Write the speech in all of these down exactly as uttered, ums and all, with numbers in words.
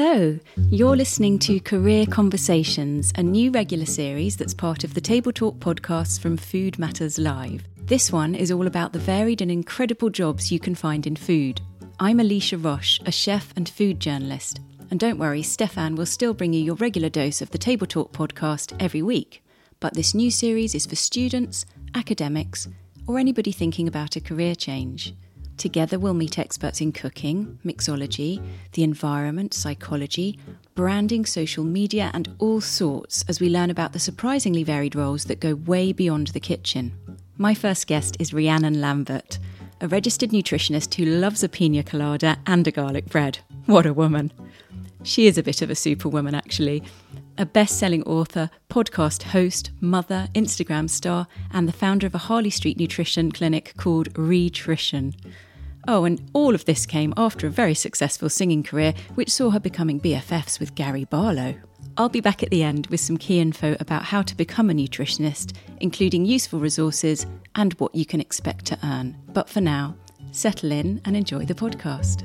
Hello, you're listening to Career Conversations, a new regular series that's part of the Table Talk podcasts from Food Matters Live. This one is all about the varied and incredible jobs you can find in food. I'm Alicia Roche, a chef and food journalist. And don't worry, Stefan will still bring you your regular dose of the Table Talk podcast every week. But this new series is for students, academics, or anybody thinking about a career change. Together we'll meet experts in cooking, mixology, the environment, psychology, branding, social media and all sorts as we learn about the surprisingly varied roles that go way beyond the kitchen. My first guest is Rhiannon Lambert, a registered nutritionist who loves a pina colada and a garlic bread. What a woman. She is a bit of a superwoman actually. A best-selling author, podcast host, mother, Instagram star and the founder of a Harley Street nutrition clinic called Rhitrition. Oh, and all of this came after a very successful singing career, which saw her becoming B F Fs with Gary Barlow. I'll be back at the end with some key info about how to become a nutritionist, including useful resources and what you can expect to earn. But for now, settle in and enjoy the podcast.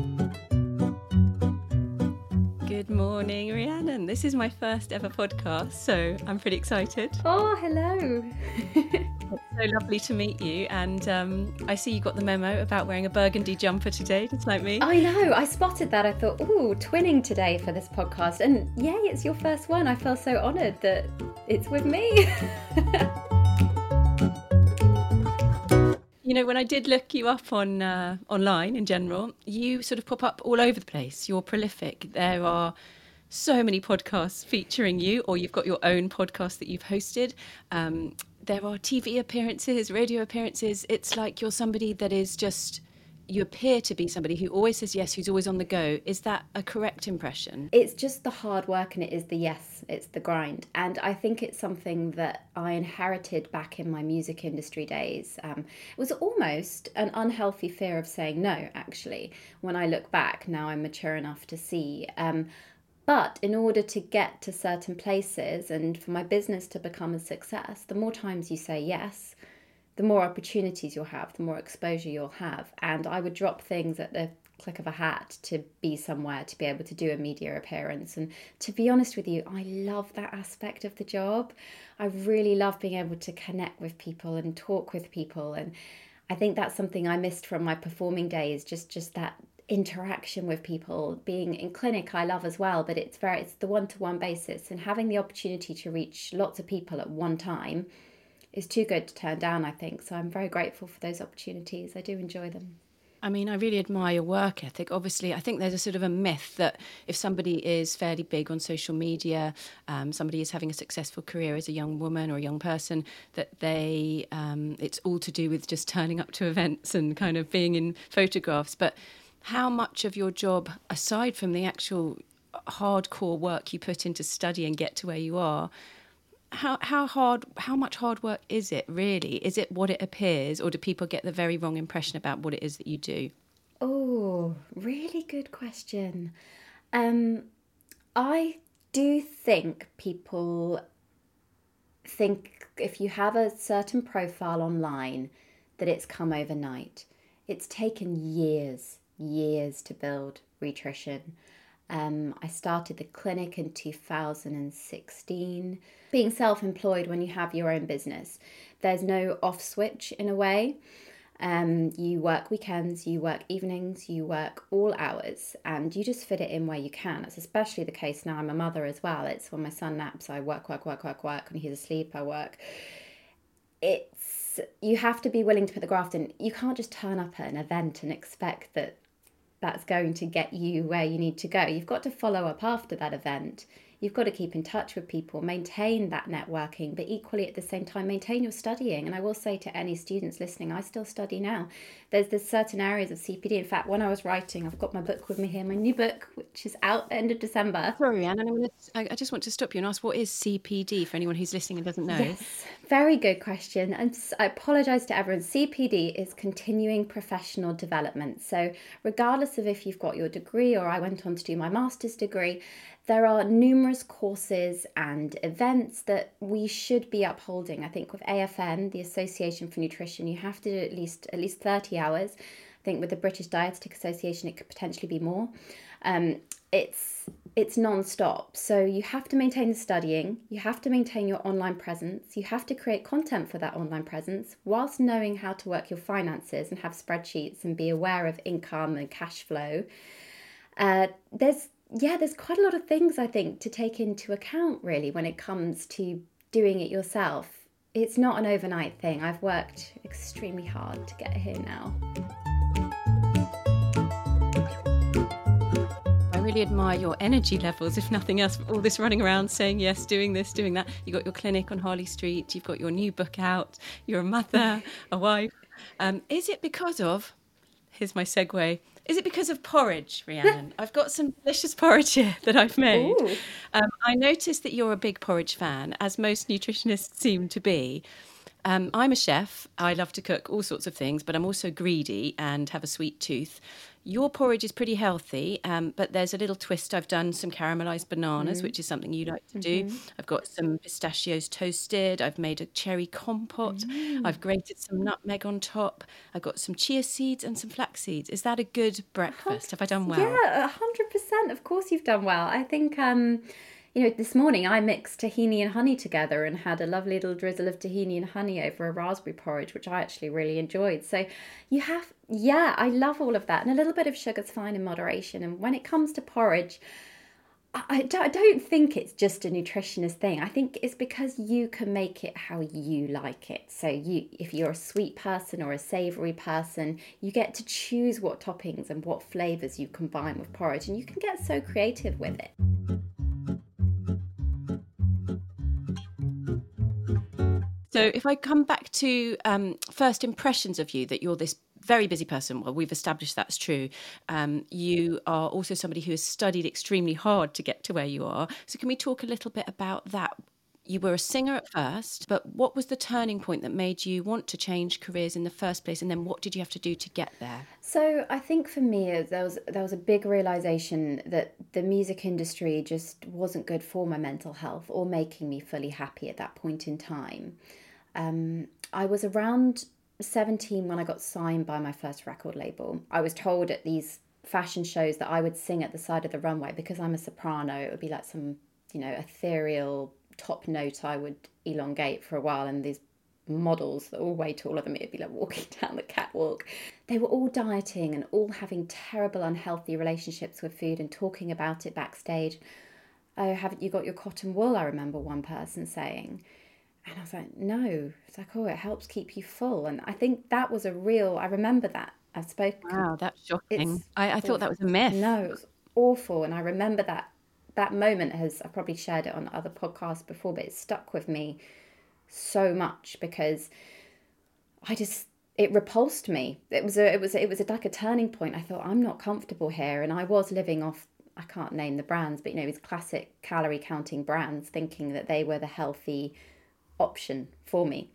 Good morning, Rhiannon. This is my first ever podcast, so I'm pretty excited. Oh, hello. It's so lovely to meet you, and um, I see you got the memo about wearing a burgundy jumper today, just like me. I know, I spotted that. I thought, ooh, twinning today for this podcast, and yay, it's your first one. I feel so honoured that it's with me. You know, when I did look you up on uh, online in general, you sort of pop up all over the place. You're prolific. There are so many podcasts featuring you, or you've got your own podcast that you've hosted. Um, there are T V appearances, radio appearances. It's like you're somebody that is just, you appear to be somebody who always says yes, who's always on the go. Is that a correct impression? It's just the hard work and it is the yes, it's the grind. And I think it's something that I inherited back in my music industry days. Um, it was almost an unhealthy fear of saying no, actually. When I look back, now I'm mature enough to see. Um, But in order to get to certain places and for my business to become a success, the more times you say yes, the more opportunities you'll have, the more exposure you'll have. And I would drop things at the click of a hat to be somewhere, to be able to do a media appearance. And to be honest with you, I love that aspect of the job. I really love being able to connect with people and talk with people. And I think that's something I missed from my performing days, just, just that interaction with people. Being in clinic I love as well, but it's very it's the one-to-one basis, and having the opportunity to reach lots of people at one time is too good to turn down, I think. So I'm very grateful for those opportunities. I do enjoy them. I mean, I really admire your work ethic. Obviously, I think there's a sort of a myth that if somebody is fairly big on social media, um, somebody is having a successful career as a young woman or a young person, that they um, it's all to do with just turning up to events and kind of being in photographs. But how much of your job, aside from the actual hardcore work you put into study and get to where you are, how how hard, how much hard work is it really? Is it what it appears, or do people get the very wrong impression about what it is that you do? Oh, really good question. Um, I do think people think if you have a certain profile online that it's come overnight. It's taken years. years to build Rhitrition. Um, I started the clinic in two thousand sixteen. Being self-employed when you have your own business, there's no off switch in a way. Um, you work weekends, you work evenings, you work all hours, and you just fit it in where you can. It's especially the case now. I'm a mother as well. It's when my son naps, I work, work, work, work, work. When he's asleep, I work. It's you have to be willing to put the graft in. You can't just turn up at an event and expect that that's going to get you where you need to go. You've got to follow up after that event. You've got to keep in touch with people, maintain that networking, but equally at the same time, maintain your studying. And I will say to any students listening, I still study now. There's there's certain areas of C P D. In fact, when I was writing, I've got my book with me here, my new book, which is out end of December. Sorry, Anne, and I'm gonna, I just want to stop you and ask, what is C P D for anyone who's listening and doesn't know? Yes, very good question. And I apologise to everyone. C P D is continuing professional development. So regardless of if you've got your degree or I went on to do my master's degree, there are numerous courses and events that we should be upholding. I think with A F N, the Association for Nutrition, you have to do at least at least thirty hours. I think with the British Dietetic Association, it could potentially be more. Um, it's it's non-stop. So you have to maintain the studying, you have to maintain your online presence, you have to create content for that online presence whilst knowing how to work your finances and have spreadsheets and be aware of income and cash flow. Uh, there's yeah, there's quite a lot of things I think to take into account really when it comes to doing it yourself. It's not an overnight thing. I've worked extremely hard to get here now. I really admire your energy levels, if nothing else, all this running around saying yes, doing this, doing that. You've got your clinic on Harley Street, you've got your new book out, you're a mother, a wife. Um, is it because of, here's my segue, is it because of porridge, Rhiannon? I've got some delicious porridge here that I've made. Um, I noticed that you're a big porridge fan, as most nutritionists seem to be. Um, I'm a chef. I love to cook all sorts of things, but I'm also greedy and have a sweet tooth. Your porridge is pretty healthy, um, but there's a little twist. I've done some caramelized bananas, mm. which is something you like to do. Mm-hmm. I've got some pistachios toasted. I've made a cherry compote. Mm. I've grated some nutmeg on top. I've got some chia seeds and some flax seeds. Is that a good breakfast? Have I done well? Yeah, one hundred percent. Of course you've done well. I think... Um... You know, this morning I mixed tahini and honey together and had a lovely little drizzle of tahini and honey over a raspberry porridge, which I actually really enjoyed. So you have, yeah, I love all of that. And a little bit of sugar's fine in moderation. And when it comes to porridge, I don't, I don't think it's just a nutritionist thing. I think it's because you can make it how you like it. So you, if you're a sweet person or a savoury person, you get to choose what toppings and what flavours you combine with porridge. And you can get so creative with it. So if I come back to um, first impressions of you, that you're this very busy person, well, we've established that's true. Um, you are also somebody who has studied extremely hard to get to where you are. So can we talk a little bit about that? You were a singer at first, but what was the turning point that made you want to change careers in the first place? And then what did you have to do to get there? So I think for me, there was there was a big realization that the music industry just wasn't good for my mental health or making me fully happy at that point in time. Um, I was around seventeen when I got signed by my first record label. I was told at these fashion shows that I would sing at the side of the runway because I'm a soprano. It would be like some, you know, ethereal top note I would elongate for a while, and these models that were all way taller than me would be like walking down the catwalk. They were all dieting and all having terrible unhealthy relationships with food and talking about it backstage. Oh, haven't you got your cotton wool? I remember one person saying. And I was like, no. It's like, oh, it helps keep you full. And I think that was a real, I remember that. I've spoken. Wow, that's shocking. I, I thought that was a myth. No, it was awful. And I remember that that moment has, I've probably shared it on other podcasts before, but it stuck with me so much because I just, it repulsed me. It was a, it was, it was a, like a turning point. I thought, I'm not comfortable here. And I was living off, I can't name the brands, but you know, these classic calorie counting brands, thinking that they were the healthy option for me.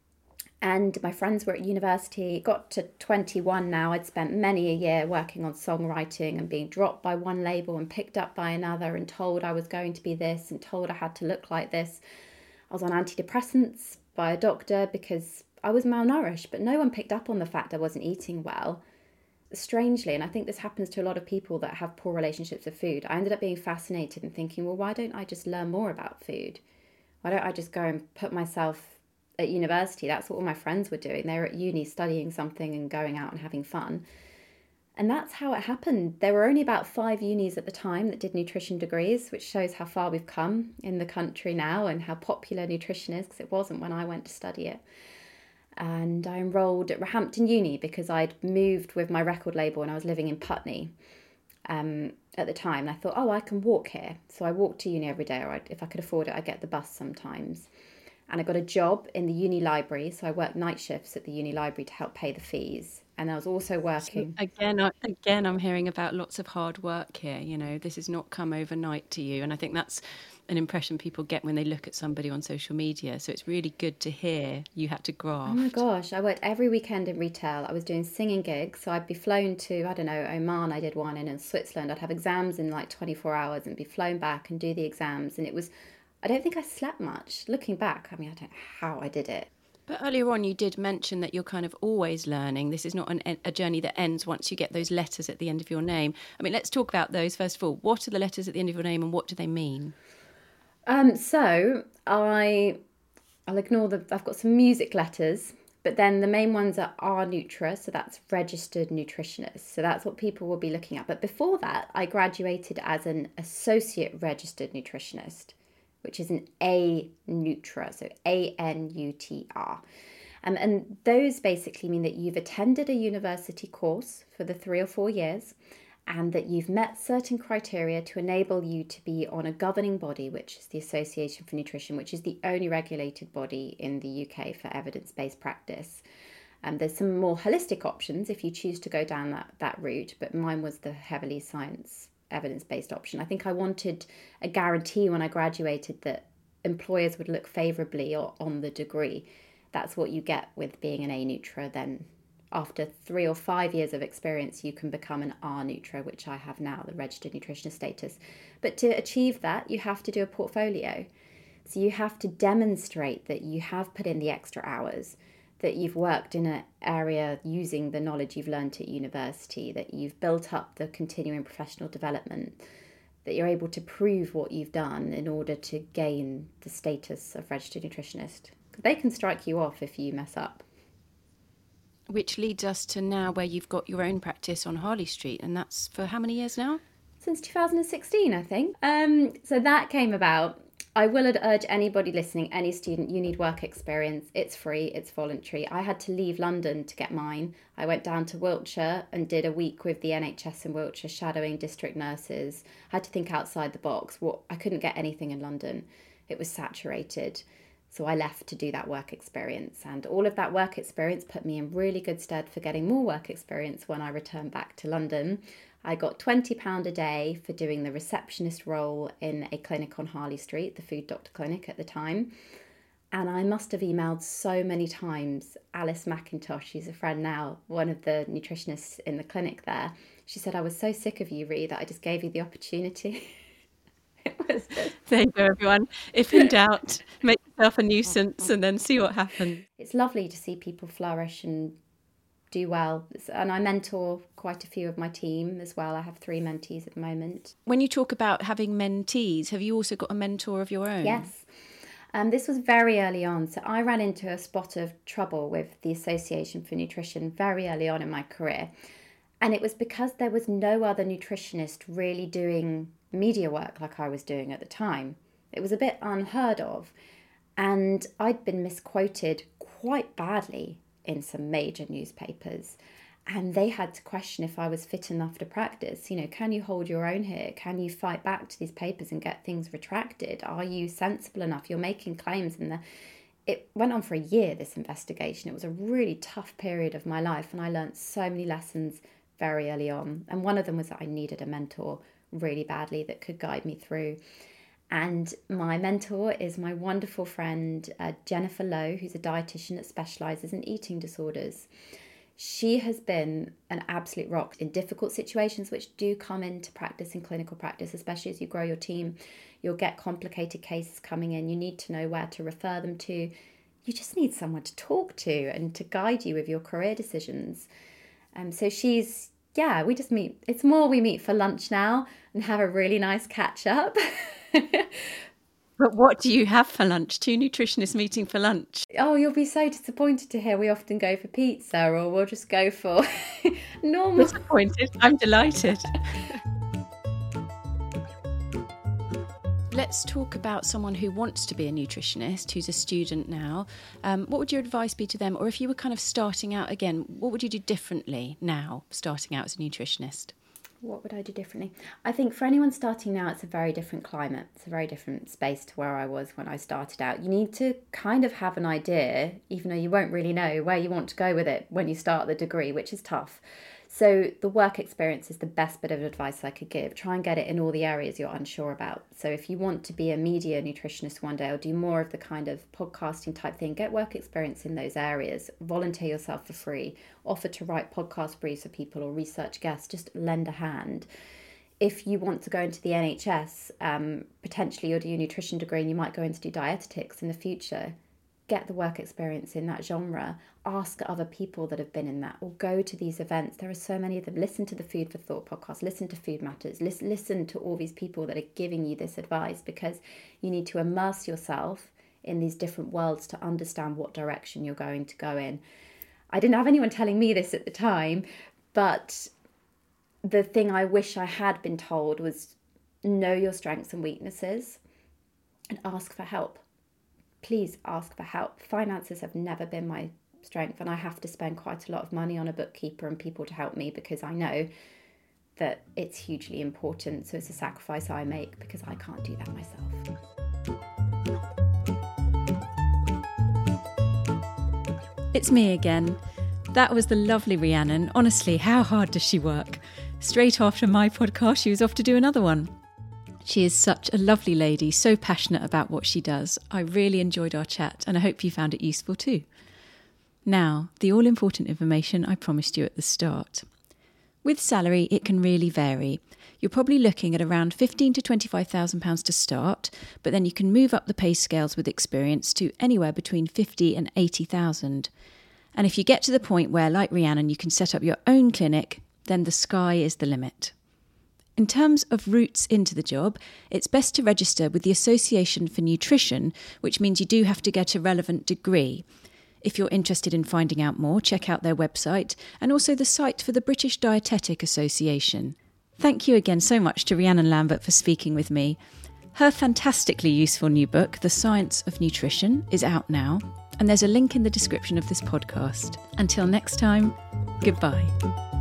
And my friends were at university, got to twenty-one now. I'd spent many a year working on songwriting and being dropped by one label and picked up by another and told I was going to be this and told I had to look like this. I was on antidepressants by a doctor because I was malnourished, but no one picked up on the fact I wasn't eating well. Strangely, and I think this happens to a lot of people that have poor relationships with food, I ended up being fascinated and thinking, well, why don't I just learn more about food? Why don't I just go and put myself at university? That's what all my friends were doing. They were at uni studying something and going out and having fun. And that's how it happened. There were only about five unis at the time that did nutrition degrees, which shows how far we've come in the country now and how popular nutrition is, because it wasn't when I went to study it. And I enrolled at Roehampton Uni because I'd moved with my record label and I was living in Putney um, at the time. And I thought, oh, I can walk here. So I walked to uni every day, or I'd, if I could afford it, I'd get the bus sometimes. And I got a job in the uni library. So I worked night shifts at the uni library to help pay the fees. And I was also working. So again, I, again, I'm hearing about lots of hard work here. You know, this has not come overnight to you. And I think that's an impression people get when they look at somebody on social media. So it's really good to hear you had to graft. Oh my gosh, I worked every weekend in retail. I was doing singing gigs. So I'd be flown to, I don't know, Oman. I did one, and in Switzerland. I'd have exams in like twenty-four hours and be flown back and do the exams. And it was, I don't think I slept much. Looking back, I mean, I don't know how I did it. But earlier on, you did mention that you're kind of always learning. This is not an, a journey that ends once you get those letters at the end of your name. I mean, let's talk about those first of all. What are the letters at the end of your name and what do they mean? Um, so I, I'll ignore the, I've got some music letters, but then the main ones are R Nutra, so that's registered nutritionist. So that's what people will be looking at. But before that, I graduated as an associate registered nutritionist, which is an A Nutra, so A N U T R. Um, and those basically mean that you've attended a university course for the three or four years and that you've met certain criteria to enable you to be on a governing body, which is the Association for Nutrition, which is the only regulated body in the U K for evidence-based practice. Um, there's some more holistic options if you choose to go down that, that route, but mine was the heavily science evidence-based option. I think I wanted a guarantee when I graduated that employers would look favourably on the degree. That's what you get with being an A Nutra. Then after three or five years of experience, you can become an R Nutra, which I have now, the registered nutritionist status. But to achieve that, you have to do a portfolio. So you have to demonstrate that you have put in the extra hours, that you've worked in an area using the knowledge you've learned at university, that you've built up the continuing professional development, that you're able to prove what you've done in order to gain the status of registered nutritionist. They can strike you off if you mess up. Which leads us to now where you've got your own practice on Harley Street, and that's for how many years now? Since two thousand sixteen, I think. Um, so that came about. I will urge anybody listening, any student, you need work experience. It's free, it's voluntary. I had to leave London to get mine. I went down to Wiltshire and did a week with the N H S in Wiltshire, shadowing district nurses. I had to think outside the box. What I couldn't get anything in London. It was saturated. So I left to do that work experience. And all of that work experience put me in really good stead for getting more work experience when I returned back to London. I got twenty pounds a day for doing the receptionist role in a clinic on Harley Street, the Food Doctor Clinic at the time. And I must have emailed so many times Alice McIntosh, she's a friend now, one of the nutritionists in the clinic there. She said, I was so sick of you, Ree, that I just gave you the opportunity. It was just... There you go, everyone. If in doubt, make yourself a nuisance and then see what happens. It's lovely to see people flourish and do well. And I mentor quite a few of my team as well. I have three mentees at the moment. When you talk about having mentees, have you also got a mentor of your own? Yes. Um, this was very early on. So I ran into a spot of trouble with the Association for Nutrition very early on in my career. And it was because there was no other nutritionist really doing media work like I was doing at the time. It was a bit unheard of. And I'd been misquoted quite badly in some major newspapers, and they had to question if I was fit enough to practice. You know, can you hold your own here? Can you fight back to these papers and get things retracted? Are you sensible enough? You're making claims. And the, it went on for a year, this investigation. It was a really tough period of my life, and I learned so many lessons very early on. And one of them was that I needed a mentor really badly that could guide me through. And my mentor is my wonderful friend, uh, Jennifer Lowe, who's a dietitian that specialises in eating disorders. She has been an absolute rock in difficult situations which do come into practice, in clinical practice, especially as you grow your team. You'll get complicated cases coming in. You need to know where to refer them to. You just need someone to talk to and to guide you with your career decisions. Um, so she's, yeah, we just meet. It's more we meet for lunch now and have a really nice catch up. But what do you have for lunch? Two nutritionists meeting for lunch? Oh, you'll be so disappointed to hear we often go for pizza, or we'll just go for normal. Disappointed? I'm delighted. Let's talk about someone who wants to be a nutritionist, who's a student now. Um, what would your advice be to them? Or if you were kind of starting out again, what would you do differently now, starting out as a nutritionist? What would I do differently? I think for anyone starting now, it's a very different climate. It's a very different space to where I was when I started out. You need to kind of have an idea, even though you won't really know where you want to go with it when you start the degree, which is tough. So the work experience is the best bit of advice I could give. Try and get it in all the areas you're unsure about. So if you want to be a media nutritionist one day or do more of the kind of podcasting type thing, get work experience in those areas. Volunteer yourself for free. Offer to write podcast briefs for people or research guests. Just lend a hand. If you want to go into the N H S, um, potentially you'll do a nutrition degree and you might go in to do dietetics in the future. get the work experience in that genre, ask other people that have been in that, or go to these events. There are so many of them. Listen to the Food for Thought podcast, listen to Food Matters, listen, listen to all these people that are giving you this advice, because you need to immerse yourself in these different worlds to understand what direction you're going to go in. I didn't have anyone telling me this at the time, but the thing I wish I had been told was know your strengths and weaknesses and ask for help. Please ask for help. Finances have never been my strength, and I have to spend quite a lot of money on a bookkeeper and people to help me, because I know that it's hugely important. So it's a sacrifice I make because I can't do that myself. It's me again. That was the lovely Rhiannon. Honestly, how hard does she work? Straight after my podcast, she was off to do another one. She is such a lovely lady, so passionate about what she does. I really enjoyed our chat, and I hope you found it useful too. Now, the all-important information I promised you at the start. With salary, it can really vary. You're probably looking at around fifteen thousand to twenty-five thousand pounds to start, but then you can move up the pay scales with experience to anywhere between fifty thousand and eighty thousand. And if you get to the point where, like Rhiannon, you can set up your own clinic, then the sky is the limit. In terms of routes into the job, it's best to register with the Association for Nutrition, which means you do have to get a relevant degree. If you're interested in finding out more, check out their website and also the site for the British Dietetic Association. Thank you again so much to Rhiannon Lambert for speaking with me. Her fantastically useful new book, The Science of Nutrition, is out now, and there's a link in the description of this podcast. Until next time, goodbye.